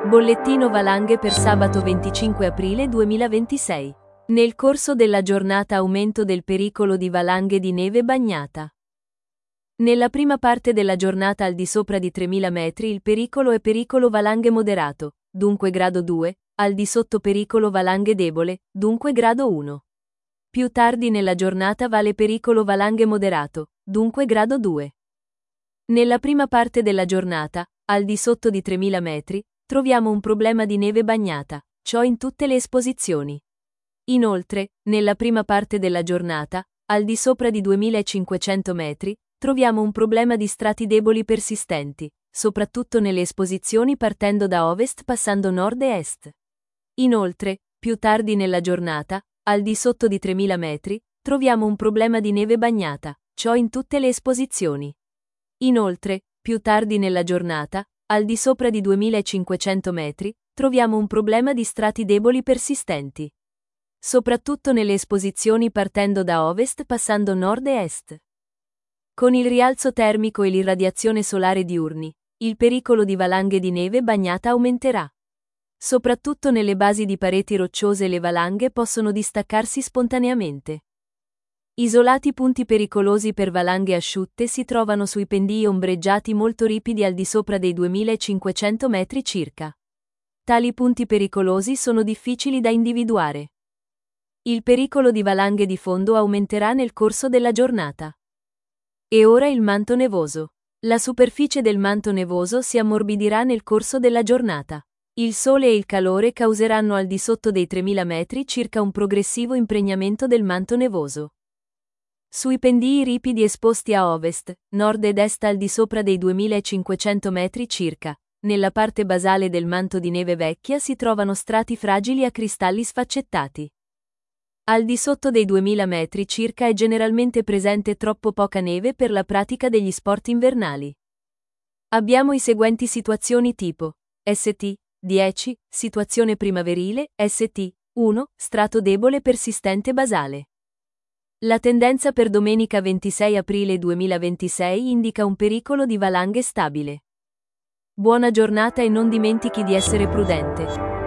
Bollettino valanghe per sabato 25 aprile 2026. Nel corso della giornata aumento del pericolo di valanghe di neve bagnata. Nella prima parte della giornata al di sopra di 3000 metri il pericolo è pericolo valanghe moderato, dunque grado 2, al di sotto pericolo valanghe debole, dunque grado 1. Più tardi nella giornata vale pericolo valanghe moderato, dunque grado 2. Nella prima parte della giornata, al di sotto di 3000 metri, troviamo un problema di neve bagnata, ciò in tutte le esposizioni. Inoltre, nella prima parte della giornata, al di sopra di 2500 metri, troviamo un problema di strati deboli persistenti, soprattutto nelle esposizioni partendo da ovest passando nord e est. Inoltre, più tardi nella giornata, al di sotto di 3000 metri, troviamo un problema di neve bagnata, ciò in tutte le esposizioni. Inoltre, più tardi nella giornata, al di sopra di 2500 metri, troviamo un problema di strati deboli persistenti. Soprattutto nelle esposizioni partendo da ovest passando nord e est. Con il rialzo termico e l'irradiazione solare diurni, il pericolo di valanghe di neve bagnata aumenterà. Soprattutto nelle basi di pareti rocciose le valanghe possono distaccarsi spontaneamente. Isolati punti pericolosi per valanghe asciutte si trovano sui pendii ombreggiati molto ripidi al di sopra dei 2500 metri circa. Tali punti pericolosi sono difficili da individuare. Il pericolo di valanghe di fondo aumenterà nel corso della giornata. E ora il manto nevoso. La superficie del manto nevoso si ammorbidirà nel corso della giornata. Il sole e il calore causeranno al di sotto dei 3000 metri circa un progressivo impregnamento del manto nevoso. Sui pendii ripidi esposti a ovest, nord ed est al di sopra dei 2500 metri circa, nella parte basale del manto di neve vecchia si trovano strati fragili a cristalli sfaccettati. Al di sotto dei 2000 metri circa è generalmente presente troppo poca neve per la pratica degli sport invernali. Abbiamo i seguenti situazioni tipo ST 10, situazione primaverile, ST 1, strato debole persistente basale. La tendenza per domenica 26 aprile 2026 indica un pericolo di valanghe stabile. Buona giornata e non dimentichi di essere prudente.